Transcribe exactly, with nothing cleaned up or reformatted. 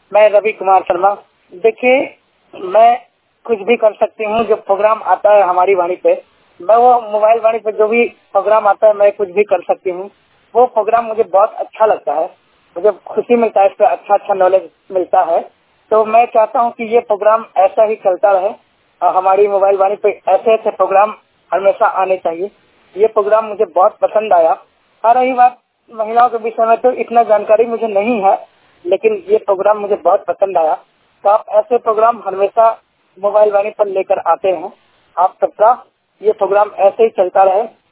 मैं रवि कुमार शर्मा। देखिए, मैं कुछ भी कर सकती हूँ। जो प्रोग्राम आता है हमारी वाणी पे, मैं वो मोबाइल वाणी पे जो भी प्रोग्राम आता है मैं कुछ भी कर सकती हूँ। वो प्रोग्राम मुझे बहुत अच्छा लगता है, मुझे खुशी मिलता है, इस पे अच्छा अच्छा नॉलेज मिलता है। तो मैं चाहता हूँ कि ये प्रोग्राम ऐसा ही चलता रहे और हमारी मोबाइल वाणी पे ऐसे ऐसे प्रोग्राम हमेशा आने चाहिए। ये प्रोग्राम मुझे बहुत पसंद आया। आ रही बात महिलाओं के विषय में, तो इतना जानकारी मुझे नहीं है, लेकिन ये प्रोग्राम मुझे बहुत पसंद आया। तो आप ऐसे प्रोग्राम हमेशा मोबाइल वाणी पर लेकर आते हैं। आप सबका ये प्रोग्राम ऐसे ही चलता रहे।